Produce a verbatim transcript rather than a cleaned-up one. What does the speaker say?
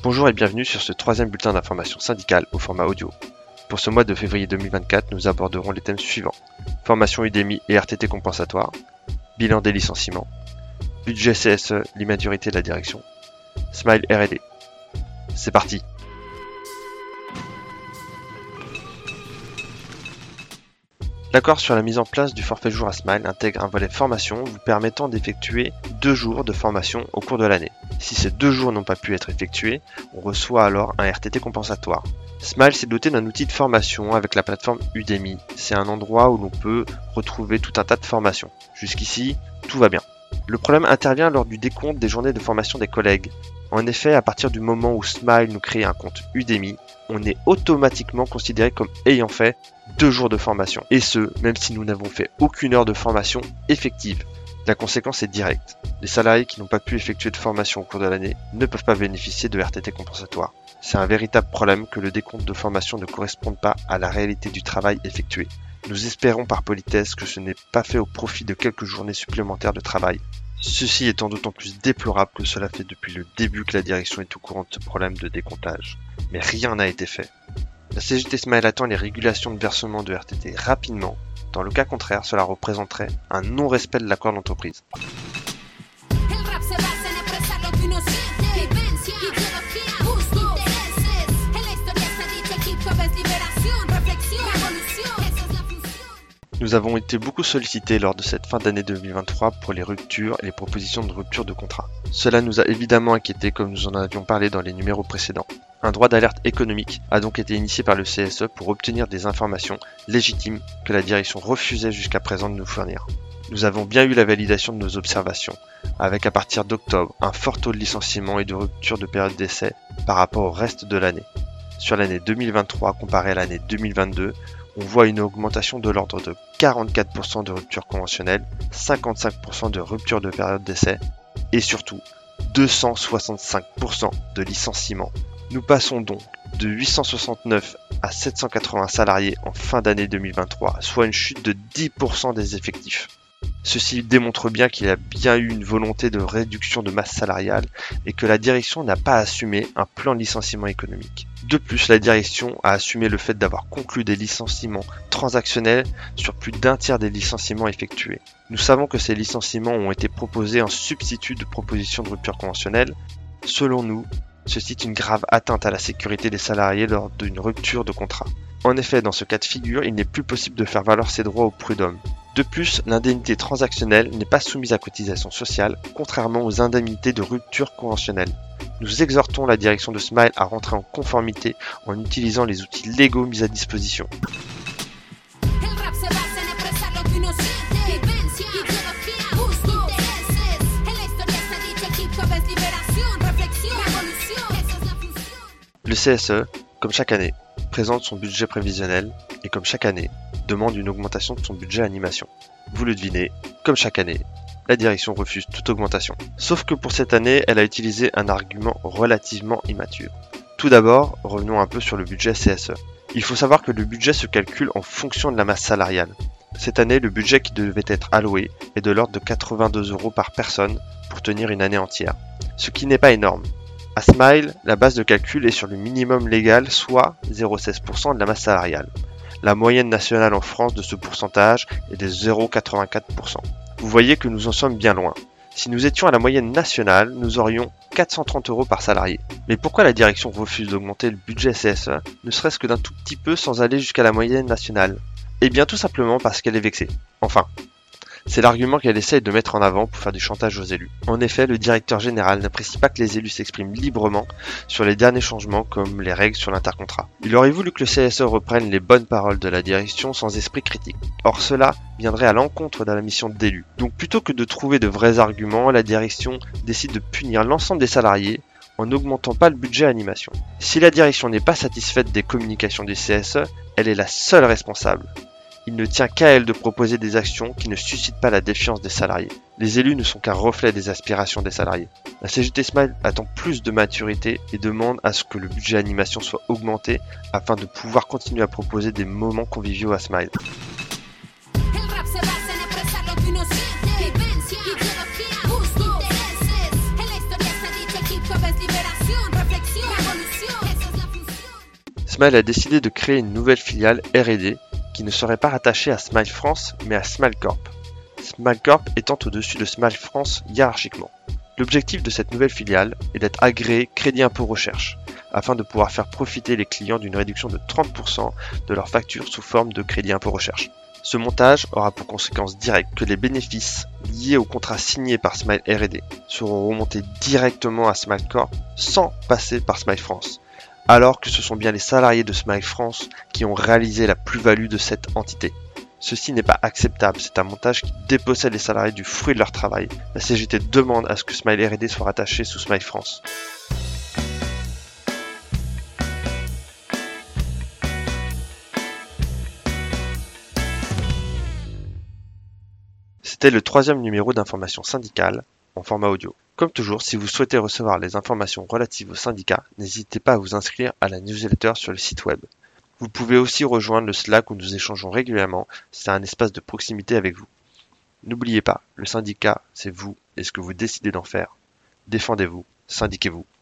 Bonjour et bienvenue sur ce troisième bulletin d'information syndicale au format audio. Pour ce mois de février deux mille vingt-quatre, nous aborderons les thèmes suivants. Formation Udemy et R T T compensatoire, bilan des licenciements, budget C S E, l'immaturité de la direction, Smile R et D. C'est parti! L'accord sur la mise en place du forfait jour à Smile intègre un volet formation vous permettant d'effectuer deux jours de formation au cours de l'année. Si ces deux jours n'ont pas pu être effectués, on reçoit alors un R T T compensatoire. Smile s'est doté d'un outil de formation avec la plateforme Udemy. C'est un endroit où l'on peut retrouver tout un tas de formations. Jusqu'ici, tout va bien. Le problème intervient lors du décompte des journées de formation des collègues. En effet, à partir du moment où Smile nous crée un compte Udemy, on est automatiquement considéré comme ayant fait deux jours de formation. Et ce, même si nous n'avons fait aucune heure de formation effective. La conséquence est directe. Les salariés qui n'ont pas pu effectuer de formation au cours de l'année ne peuvent pas bénéficier de R T T compensatoire. C'est un véritable problème que le décompte de formation ne corresponde pas à la réalité du travail effectué. Nous espérons par politesse que ce n'est pas fait au profit de quelques journées supplémentaires de travail. Ceci étant d'autant plus déplorable que cela fait depuis le début que la direction est au courant de ce problème de décomptage. Mais rien n'a été fait. La C G T Smile attend les régulations de versement de R T T rapidement. Dans le cas contraire, cela représenterait un non-respect de l'accord d'entreprise. Nous avons été beaucoup sollicités lors de cette fin d'année deux mille vingt-trois pour les ruptures et les propositions de rupture de contrat. Cela nous a évidemment inquiétés comme nous en avions parlé dans les numéros précédents. Un droit d'alerte économique a donc été initié par le C S E pour obtenir des informations légitimes que la direction refusait jusqu'à présent de nous fournir. Nous avons bien eu la validation de nos observations, avec à partir d'octobre un fort taux de licenciement et de rupture de période d'essai par rapport au reste de l'année. Sur l'année deux mille vingt-trois comparée à l'année deux mille vingt-deux, on voit une augmentation de l'ordre de quarante-quatre pour cent de ruptures conventionnelles, cinquante-cinq pour cent de rupture de période d'essai et surtout deux cent soixante-cinq pour cent de licenciements. Nous passons donc de huit cent soixante-neuf à sept cent quatre-vingts salariés en fin d'année deux mille vingt-trois, soit une chute de dix pour cent des effectifs. Ceci démontre bien qu'il y a bien eu une volonté de réduction de masse salariale et que la direction n'a pas assumé un plan de licenciement économique. De plus, la direction a assumé le fait d'avoir conclu des licenciements transactionnels sur plus d'un tiers des licenciements effectués. Nous savons que ces licenciements ont été proposés en substitut de propositions de rupture conventionnelle. Selon nous, ceci est une grave atteinte à la sécurité des salariés lors d'une rupture de contrat. En effet, dans ce cas de figure, il n'est plus possible de faire valoir ses droits au prud'homme. De plus, l'indemnité transactionnelle n'est pas soumise à cotisation sociale, contrairement aux indemnités de rupture conventionnelle. Nous exhortons la direction de Smile à rentrer en conformité en utilisant les outils légaux mis à disposition. Le C S E, comme chaque année, présente son budget prévisionnel et comme chaque année, demande une augmentation de son budget animation. Vous le devinez, comme chaque année, la direction refuse toute augmentation. Sauf que pour cette année, elle a utilisé un argument relativement immature. Tout d'abord, revenons un peu sur le budget C S E. Il faut savoir que le budget se calcule en fonction de la masse salariale. Cette année, le budget qui devait être alloué est de l'ordre de quatre-vingt-deux euros par personne pour tenir une année entière, ce qui n'est pas énorme. À Smile, la base de calcul est sur le minimum légal, soit zéro virgule seize pour cent de la masse salariale. La moyenne nationale en France de ce pourcentage est de zéro virgule quatre-vingt-quatre pour cent. Vous voyez que nous en sommes bien loin. Si nous étions à la moyenne nationale, nous aurions quatre cent trente euros par salarié. Mais pourquoi la direction refuse d'augmenter le budget C S E, ne serait-ce que d'un tout petit peu sans aller jusqu'à la moyenne nationale? Eh bien tout simplement parce qu'elle est vexée. Enfin, c'est l'argument qu'elle essaye de mettre en avant pour faire du chantage aux élus. En effet, le directeur général n'apprécie pas que les élus s'expriment librement sur les derniers changements comme les règles sur l'intercontrat. Il aurait voulu que le C S E reprenne les bonnes paroles de la direction sans esprit critique. Or cela viendrait à l'encontre de la mission d'élu. Donc plutôt que de trouver de vrais arguments, la direction décide de punir l'ensemble des salariés en n'augmentant pas le budget animation. Si la direction n'est pas satisfaite des communications du C S E, elle est la seule responsable. Il ne tient qu'à elle de proposer des actions qui ne suscitent pas la défiance des salariés. Les élus ne sont qu'un reflet des aspirations des salariés. La C G T Smile attend plus de maturité et demande à ce que le budget animation soit augmenté afin de pouvoir continuer à proposer des moments conviviaux à Smile. Smile a décidé de créer une nouvelle filiale R et D qui ne serait pas rattachée à Smile France mais à Smile Corp. Smile Corp étant au-dessus de Smile France hiérarchiquement. L'objectif de cette nouvelle filiale est d'être agréé Crédit Impôt Recherche, afin de pouvoir faire profiter les clients d'une réduction de trente pour cent de leur facture sous forme de Crédit Impôt Recherche. Ce montage aura pour conséquence directe que les bénéfices liés au contrat signé par Smile R et D seront remontés directement à Smile Corp sans passer par Smile France, alors que ce sont bien les salariés de Smile France qui ont réalisé la plus-value de cette entité. Ceci n'est pas acceptable, c'est un montage qui dépossède les salariés du fruit de leur travail. La C G T demande à ce que Smile R et D soit rattaché sous Smile France. C'était le troisième numéro d'information syndicale en format audio. Comme toujours, si vous souhaitez recevoir les informations relatives au syndicat, n'hésitez pas à vous inscrire à la newsletter sur le site web. Vous pouvez aussi rejoindre le Slack où nous échangeons régulièrement, c'est un espace de proximité avec vous. N'oubliez pas, le syndicat, c'est vous et ce que vous décidez d'en faire. Défendez-vous, syndiquez-vous.